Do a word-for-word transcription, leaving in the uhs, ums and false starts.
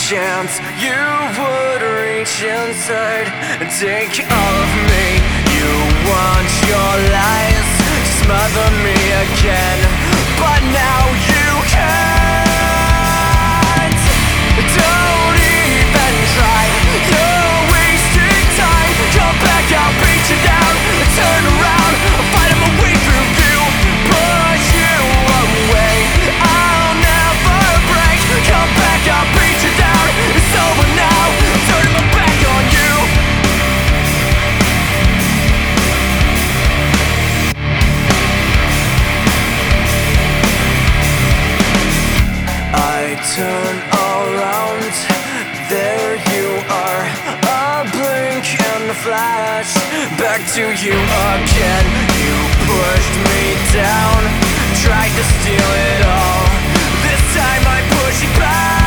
chance you would reach inside and take all of me. You want your lies to smother me again, but now you can't. Don't even try, you're wasting time. Come back, I'll beat you down. Turn around, I'll fight my way through you, push you away. I'll never break. Come back, I'll beat you down. It's over now, I'm turning my back on you. I turn around, there you are, a blink and a flash, back to you again. You pushed me down, tried to steal it all. This time I push you back.